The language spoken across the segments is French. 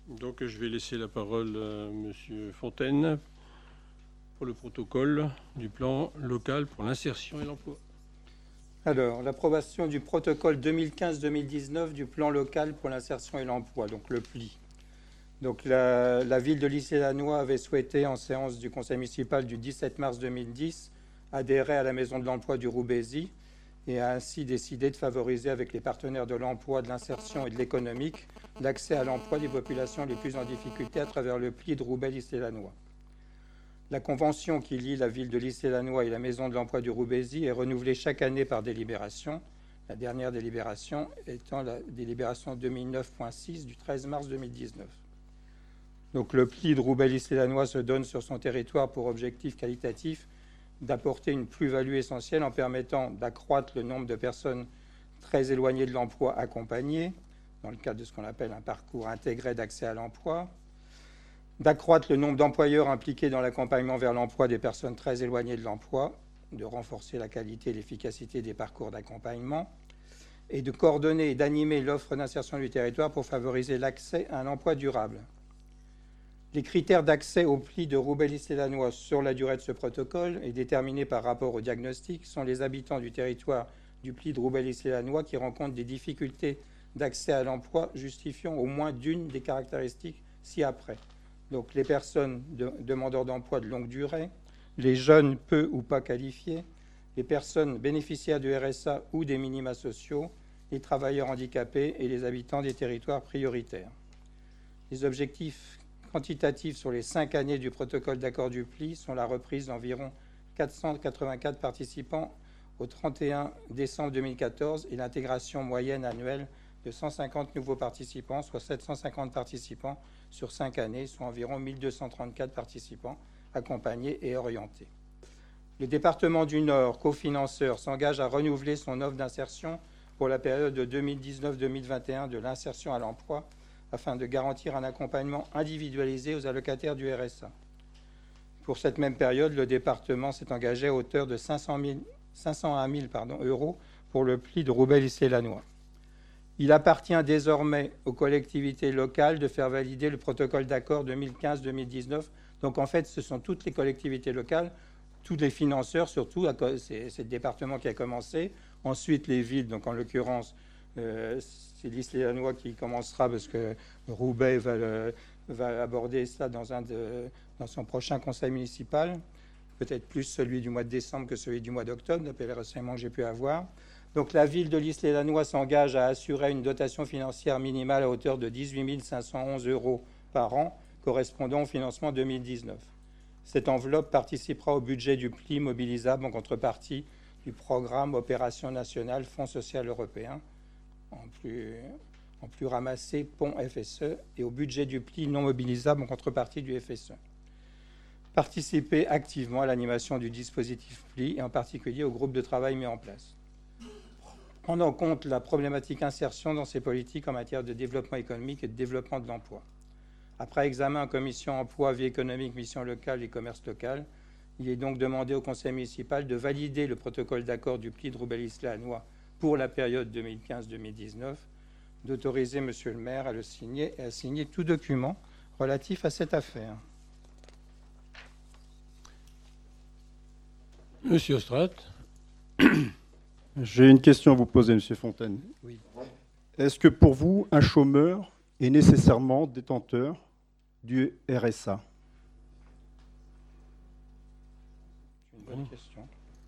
Donc je vais laisser la parole à Monsieur Fontaine pour le protocole du plan local pour l'insertion et l'emploi. Alors, l'approbation du protocole 2015-2019 du plan local pour l'insertion et l'emploi, donc le PLI. Donc la ville de l'Issy-la-Noix avait souhaité, en séance du conseil municipal du 17 mars 2010, adhérer à la maison de l'emploi du Roubaisy et a ainsi décidé de favoriser avec les partenaires de l'emploi, de l'insertion et de l'économique l'accès à l'emploi des populations les plus en difficulté à travers le PLI de Roubaix-l'Issy-la-Noix. La convention qui lie la ville de l'Issy-la-Noix et la maison de l'emploi du Roubaisy est renouvelée chaque année par délibération, la dernière délibération étant la délibération 2009.6 du 13 mars 2019. Donc le PLI de Roubaix-l'Issy-la-Noix se donne sur son territoire pour objectif qualitatif d'apporter une plus-value essentielle en permettant d'accroître le nombre de personnes très éloignées de l'emploi accompagnées, dans le cadre de ce qu'on appelle un parcours intégré d'accès à l'emploi, d'accroître le nombre d'employeurs impliqués dans l'accompagnement vers l'emploi des personnes très éloignées de l'emploi, de renforcer la qualité et l'efficacité des parcours d'accompagnement, et de coordonner et d'animer l'offre d'insertion du territoire pour favoriser l'accès à un emploi durable. Les critères d'accès au PLI de Roubaix-l'Issy-la-Noix sur la durée de ce protocole et déterminés par rapport au diagnostic sont les habitants du territoire du PLI de Roubaix-l'Issy-la-Noix qui rencontrent des difficultés d'accès à l'emploi justifiant au moins d'une des caractéristiques ci-après. Donc les personnes demandeurs d'emploi de longue durée, les jeunes peu ou pas qualifiés, les personnes bénéficiaires du RSA ou des minima sociaux, les travailleurs handicapés et les habitants des territoires prioritaires. Les objectifs quantitatifs sur les 5 années du protocole d'accord du PLI sont la reprise d'environ 484 participants au 31 décembre 2014 et l'intégration moyenne annuelle de 150 nouveaux participants, soit 750 participants sur 5 années, soit environ 1234 participants accompagnés et orientés. Le département du Nord, cofinanceur, s'engage à renouveler son offre d'insertion pour la période de 2019-2021 de l'insertion à l'emploi afin de garantir un accompagnement individualisé aux allocataires du RSA. Pour cette même période, le département s'est engagé à hauteur de 501 000 euros pour le PLI de Roubaix-l'Issy-la-Noix. Il appartient désormais aux collectivités locales de faire valider le protocole d'accord 2015-2019. Donc en fait, ce sont toutes les collectivités locales, tous les financeurs surtout, c'est le département qui a commencé, ensuite les villes, donc en l'occurrence, c'est l'Issy-la-Noix qui commencera parce que Roubaix va aborder ça dans son prochain conseil municipal, peut-être plus celui du mois de décembre que celui du mois d'octobre, d'après les renseignements que j'ai pu avoir. Donc la ville de l'Issy-la-Noix s'engage à assurer une dotation financière minimale à hauteur de 18 511 euros par an, correspondant au financement 2019. Cette enveloppe participera au budget du PLI mobilisable en contrepartie du programme Opération nationale Fonds social européen, en plus ramassé Pont FSE, et au budget du PLI non mobilisable en contrepartie du FSE. Participer activement à l'animation du dispositif PLI et en particulier au groupe de travail mis en place. Prendre en compte la problématique insertion dans ces politiques en matière de développement économique et de développement de l'emploi. Après examen en commission emploi, vie économique, mission locale et commerce local, il est donc demandé au conseil municipal de valider le protocole d'accord du PLI de Roubaix-l'Issy-la-Noix pour la période 2015-2019, d'autoriser monsieur le maire à le signer et à signer tout document relatif à cette affaire. Monsieur Ostrat. J'ai une question à vous poser, monsieur Fontaine. Oui. Est-ce que pour vous, un chômeur est nécessairement détenteur du RSA? C'est une bonne question.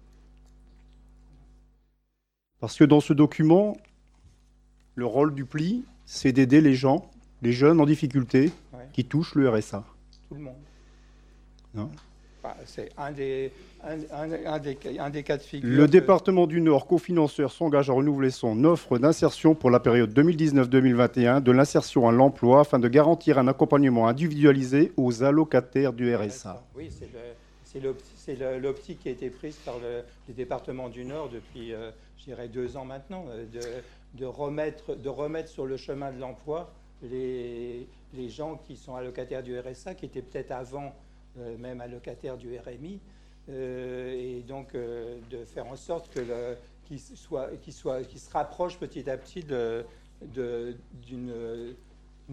Parce que dans ce document, le rôle du PLI, c'est d'aider les gens, les jeunes en difficulté, qui touchent le RSA. Tout le monde. Non. C'est un des cas de figure. Le département du Nord, cofinanceur, s'engage à renouveler son offre d'insertion pour la période 2019-2021 de l'insertion à l'emploi afin de garantir un accompagnement individualisé aux allocataires du RSA. Oui, c'est l'optique qui a été prise par le département du Nord depuis, je dirais, 2 ans maintenant, de remettre sur le chemin de l'emploi les gens qui sont allocataires du RSA, qui étaient peut-être avant même allocataires du RMI, et donc de faire en sorte qu'ils se rapprochent petit à petit d'une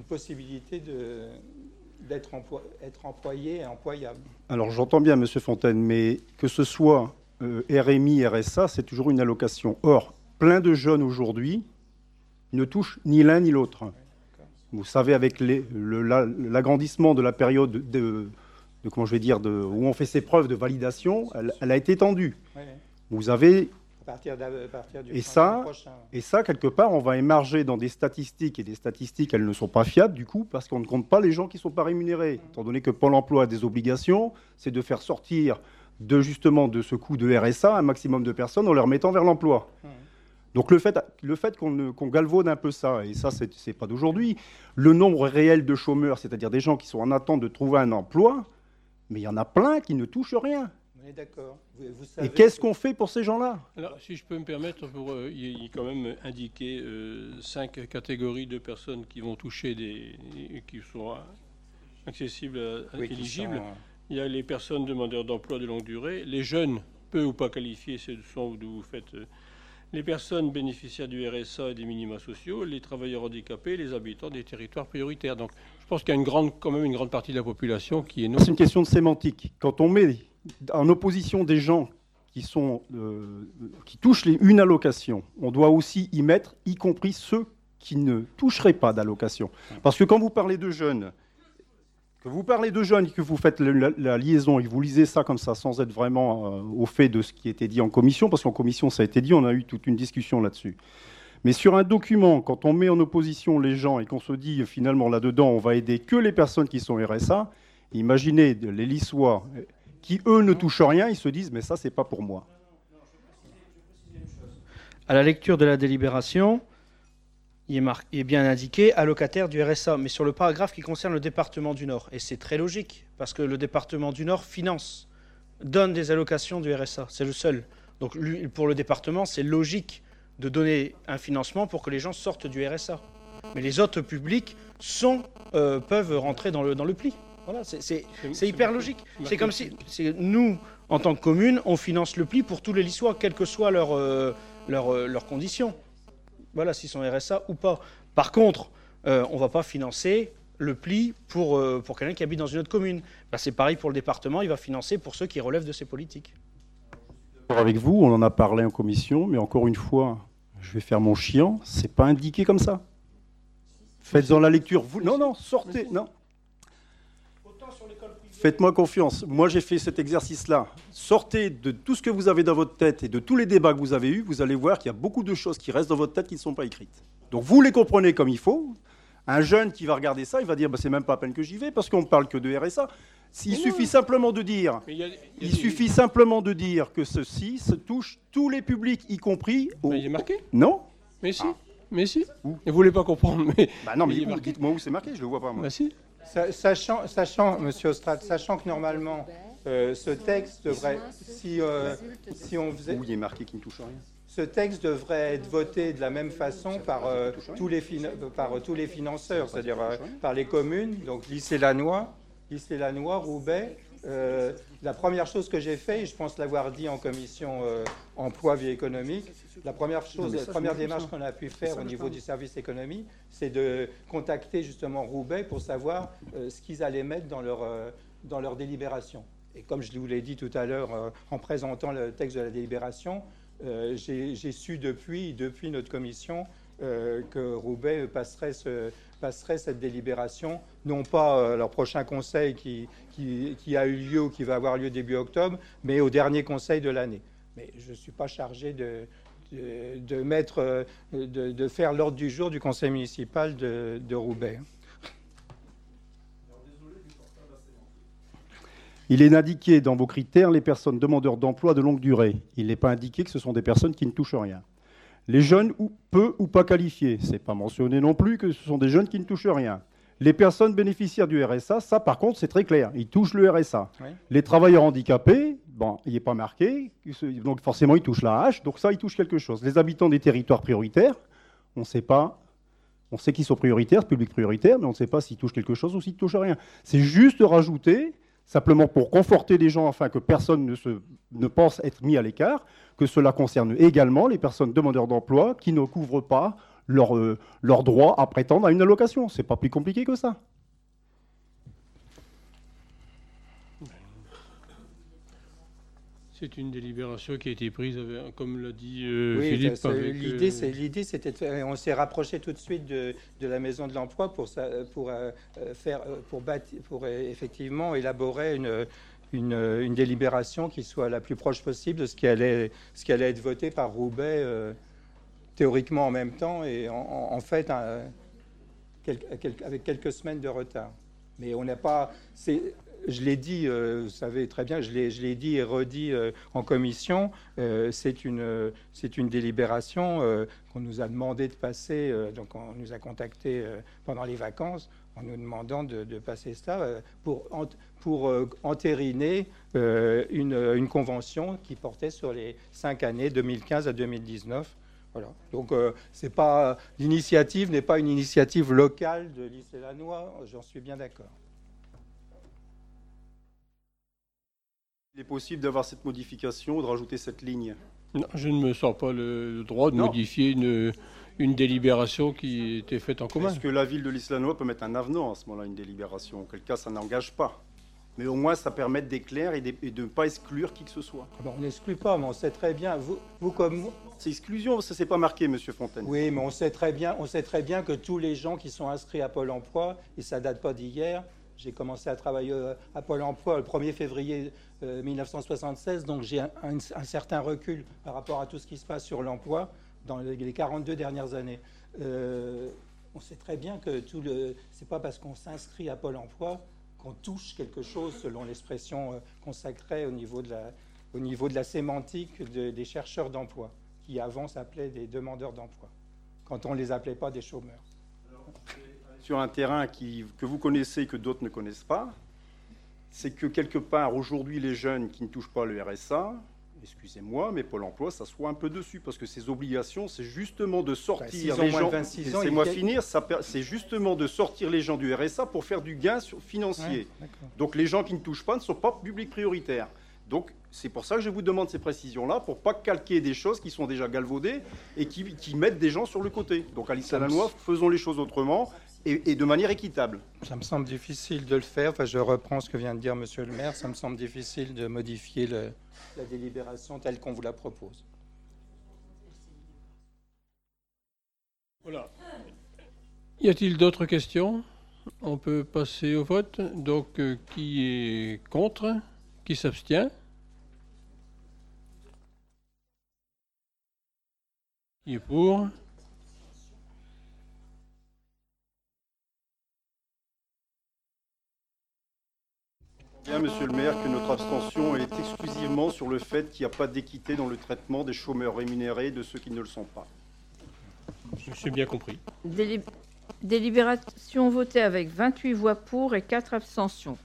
possibilité d'être être employé et employable. Alors j'entends bien, Monsieur Fontaine, mais que ce soit RMI, RSA, c'est toujours une allocation. Or, plein de jeunes aujourd'hui ne touchent ni l'un ni l'autre. Vous savez, avec l'agrandissement de la période comment je vais dire, où on fait ses preuves de validation, elle a été étendue. Oui. Vous avez... À partir du prochain. Et ça, quelque part, on va émarger dans des statistiques, et des statistiques, elles ne sont pas fiables, du coup, parce qu'on ne compte pas les gens qui ne sont pas rémunérés. Étant donné que Pôle emploi a des obligations, c'est de faire sortir justement de ce coût de RSA un maximum de personnes en les remettant vers l'emploi. Donc le fait qu'on galvaude un peu ça, et ça, c'est pas d'aujourd'hui, le nombre réel de chômeurs, c'est-à-dire des gens qui sont en attente de trouver un emploi, mais il y en a plein qui ne touchent rien. On est d'accord. Et qu'est-ce qu'on fait pour ces gens-là? Alors, si je peux me permettre, il y a quand même indiqué 5 catégories de personnes qui vont toucher qui sont accessibles, éligibles. Il y a les personnes demandeurs d'emploi de longue durée, les jeunes, peu ou pas qualifiés, ce sont d'où vous faites... les personnes bénéficiaires du RSA et des minima sociaux, les travailleurs handicapés, les habitants des territoires prioritaires. Donc, je pense qu'il y a quand même une grande partie de la population qui est non. C'est une question de sémantique. Quand on met en opposition des gens qui touchent une allocation, on doit aussi y mettre, y compris ceux qui ne toucheraient pas d'allocation. Parce que quand vous parlez de jeunes, et que vous faites la liaison et que vous lisez ça comme ça sans être vraiment au fait de ce qui a été dit en commission, parce qu'en commission ça a été dit, on a eu toute une discussion là-dessus. Mais sur un document, quand on met en opposition les gens et qu'on se dit finalement là-dedans on va aider que les personnes qui sont RSA, imaginez les Lissois qui eux ne touchent rien, ils se disent mais ça c'est pas pour moi. À la lecture de la délibération, il est bien indiqué allocataire du RSA, mais sur le paragraphe qui concerne le département du Nord. Et c'est très logique, parce que le département du Nord donne des allocations du RSA, c'est le seul. Donc pour le département, c'est logique de donner un financement pour que les gens sortent du RSA. Mais les autres publics peuvent rentrer dans le pli. Voilà, c'est hyper logique. C'est comme si nous, en tant que commune, on finance le pli pour tous les Lissois, quelles que soient leurs conditions. Voilà, s'ils sont RSA ou pas. Par contre, on ne va pas financer le pli pour quelqu'un qui habite dans une autre commune. Ben, c'est pareil pour le département, il va financer pour ceux qui relèvent de ses politiques. Avec vous, on en a parlé en commission, mais encore une fois, je vais faire mon chiant, c'est pas indiqué comme ça. Faites-en la lecture. Non, sortez. Non. Faites-moi confiance. Moi, j'ai fait cet exercice-là. Sortez de tout ce que vous avez dans votre tête et de tous les débats que vous avez eus. Vous allez voir qu'il y a beaucoup de choses qui restent dans votre tête qui ne sont pas écrites. Donc, vous les comprenez comme il faut. Un jeune qui va regarder ça, il va dire bah, c'est même pas à peine que j'y vais parce qu'on ne parle que de RSA. Il suffit simplement de dire, que ceci se touche tous les publics, y compris... Mais il est marqué. Non. Mais si. Mais si. Où? Et vous ne voulez pas comprendre. Mais... Bah non, mais dites-moi où c'est marqué, je ne le vois pas moi. Bah si. Sachant, Monsieur Ostrade, sachant que normalement, ce texte devrait, si on faisait... Où il est marqué qu'il ne touche rien. Ce texte devrait être voté de la même façon par tous les financeurs, c'est-à-dire par les communes, donc L'Isle-et-Lannoy, Roubaix. La première chose que j'ai fait, et je pense l'avoir dit en commission emploi vie économique, la première démarche qu'on a pu faire au niveau du service économie, c'est de contacter justement Roubaix pour savoir ce qu'ils allaient mettre dans leur délibération. Et comme je vous l'ai dit tout à l'heure en présentant le texte de la délibération, j'ai su depuis notre commission que Roubaix passerait cette délibération, non pas leur prochain conseil qui a eu lieu ou qui va avoir lieu début octobre, mais au dernier conseil de l'année. Mais je ne suis pas chargé de faire l'ordre du jour du conseil municipal de Roubaix. Il est indiqué dans vos critères les personnes demandeurs d'emploi de longue durée. Il n'est pas indiqué que ce sont des personnes qui ne touchent rien. Les jeunes peu ou pas qualifiés, ce n'est pas mentionné non plus que ce sont des jeunes qui ne touchent rien. Les personnes bénéficiaires du RSA, ça par contre c'est très clair, ils touchent le RSA. Oui. Les travailleurs handicapés, bon, il n'est pas marqué, donc forcément ils touchent la hache, donc ça ils touchent quelque chose. Les habitants des territoires prioritaires, on ne sait pas, on sait qu'ils sont prioritaires, public prioritaire, mais on ne sait pas s'ils touchent quelque chose ou s'ils ne touchent rien. C'est juste rajouter, simplement pour conforter les gens afin que personne ne pense être mis à l'écart, que cela concerne également les personnes demandeurs d'emploi qui ne couvrent pas leur droit à prétendre à une allocation. C'est pas plus compliqué que ça. C'est une délibération qui a été prise, comme l'a dit oui, Philippe. L'idée, c'était de faire. On s'est rapproché tout de suite de la Maison de l'Emploi pour effectivement élaborer une délibération qui soit la plus proche possible de ce qui allait être voté par Roubaix théoriquement en même temps et en fait avec quelques semaines de retard. Mais on n'a pas. Je l'ai dit, vous savez très bien, je l'ai dit et redit en commission, c'est une délibération qu'on nous a demandé de passer, donc on nous a contactés pendant les vacances en nous demandant de passer ça pour entériner une convention qui portait sur les 5 années 2015 à 2019. Voilà. Donc l'initiative n'est pas une initiative locale de l'Isle-et-la-Noix, j'en suis bien d'accord. Il est possible d'avoir cette modification, de rajouter cette ligne. Non, je ne me sens pas le droit de modifier une délibération qui était faite en commun. Est-ce que la ville de l'Isle-et-la-Noix peut mettre un avenant à ce moment-là, une délibération? Auquel cas, ça n'engage pas. Mais au moins, ça permet d'éclairer et de ne pas exclure qui que ce soit. Bon, on n'exclut pas, mais on sait très bien, vous comme moi... C'est exclusion, ça ne s'est pas marqué, Monsieur Fontaine. Oui, mais on sait très bien que tous les gens qui sont inscrits à Pôle emploi, et ça ne date pas d'hier, j'ai commencé à travailler à Pôle emploi le 1er février 1976, donc j'ai un certain recul par rapport à tout ce qui se passe sur l'emploi dans les 42 dernières années. On sait très bien que c'est pas parce qu'on s'inscrit à Pôle emploi qu'on touche quelque chose, selon l'expression consacrée au niveau de la sémantique des chercheurs d'emploi, qui avant s'appelaient des demandeurs d'emploi, quand on ne les appelait pas des chômeurs. Sur un terrain que vous connaissez et que d'autres ne connaissent pas, c'est que quelque part, aujourd'hui, les jeunes qui ne touchent pas le RSA, excusez-moi, mais Pôle emploi, ça soit un peu dessus, parce que ces obligations, c'est justement de sortir les gens... Laissez-moi finir, c'est justement de sortir les gens du RSA pour faire du gain financier. Ouais, donc les gens qui ne touchent pas ne sont pas publics prioritaires. Donc c'est pour ça que je vous demande ces précisions-là, pour ne pas calquer des choses qui sont déjà galvaudées et qui mettent des gens sur le côté. Donc à l'Isle-et-la-Noix, faisons les choses autrement et de manière équitable. Ça me semble difficile de le faire. Enfin, je reprends ce que vient de dire Monsieur le maire. Ça me semble difficile de modifier la délibération telle qu'on vous la propose. Voilà. Y a-t-il d'autres questions? On peut passer au vote. Donc, qui est contre? Qui s'abstient? Qui est pour? Bien, Monsieur le maire, que notre abstention est exclusivement sur le fait qu'il n'y a pas d'équité dans le traitement des chômeurs rémunérés et de ceux qui ne le sont pas. J'ai bien compris. Délibération votée avec 28 voix pour et 4 abstentions.